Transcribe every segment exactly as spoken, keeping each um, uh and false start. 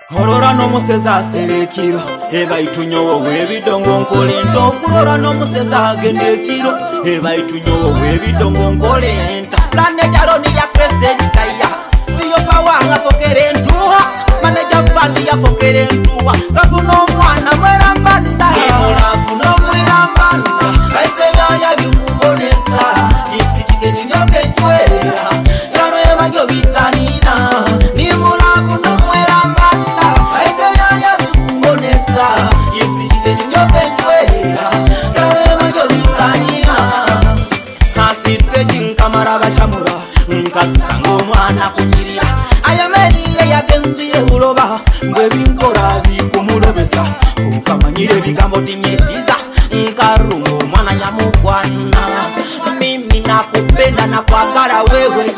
Olora no museza selekiro eba itunyowo webidongo nkolento okulora no museza gendekiro eba itunyowo webidongo nkolenta planeta roni ya Crested Sky biyo pawanga pokerentuha manager fund ya pokerentuha kafuno mwana mwerambanda imula kuno mwerambanda kaisenya bikumbonesa jinsi chikeni nyoke chwera yano ema nyo bitanina nimula kuno mwerambanda kaisenya bikumbonesa jinsi chikeni nyoke chwera yano ema nyo bitanina kasite jinkamara bachamura nkasango mwana kunyirira ayamerire yakenzire uloba ngwebinkora bikumulobesa ukamanyire bigambo tinyetiza nkarungo mwana nyamukwana mimi nakupenda na kwagala wewe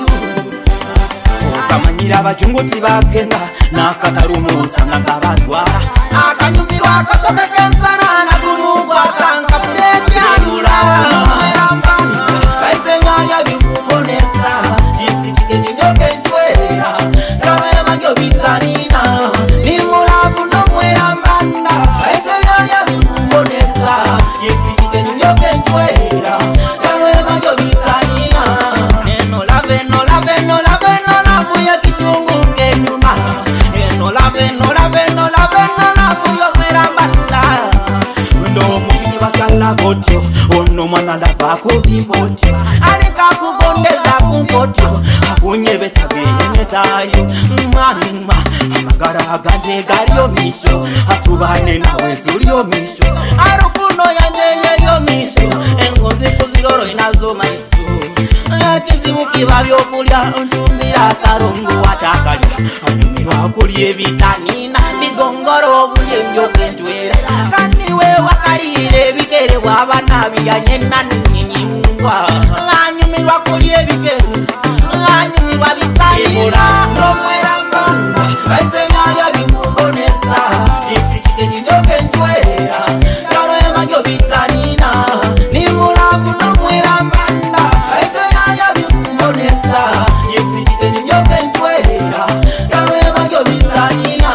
ukamanyira abachunguti bagenda nakatarumu nsanga kabadwara akanyumirwa akasokekensana nakunugwa kankapurekyamula mwerambana kaisenganya bikumbonesa jinsi chikeni nyoke chwera yawe magyo bitanina nimulabu no mwerambana kaisenganya bikumbonesa jinsi chikeni nyoke chwera yawe magyo bitanina eno lave no lave no lave no lave ya kitungu kenyuma eno lave no lave no lave no lave yo mwerambana ndo mukini bakala botyo ono mwana lava kudibotyo alika kugondeza kumpotyo akunyebesa beyemetayo mwanima amagara aganje galyo misho atubane nawe zulyo misho arukuno yanjeye yo misho engozi kuziroro inazo maiso akizimu kibabyo kulya ntumbira karongo watakalya anyumirwa kulye bitanina bigongoro obulye njoke ntwera kandi we wakalire bikere bwabana biyanye naninyingwa anyumirwa kulye bikere anyumirwa bitanina nomwerambanda kaisenganya bikumbonesa jinsi chikeni njoke ntwera yano emagyo bitanina nimulabu nomwerambanda kaisenganya bikumbonesa jinsi chikeni njoke ntwera yano emagyo bitanina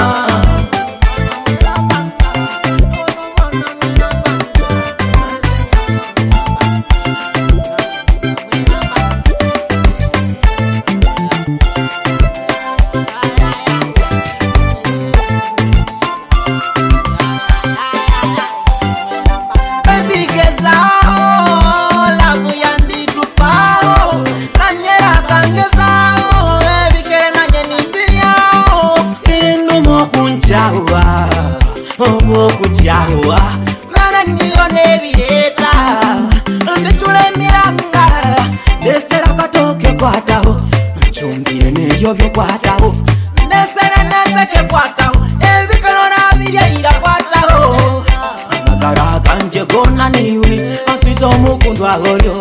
Omo kuchawa mana nione bireta ndechule miranga desera katoke kwatao chumbire neyo byo kwatao desera neseke kwatao ebikolora birya ira kwatao amagara kanje gona niwe asizo mukundwa golyo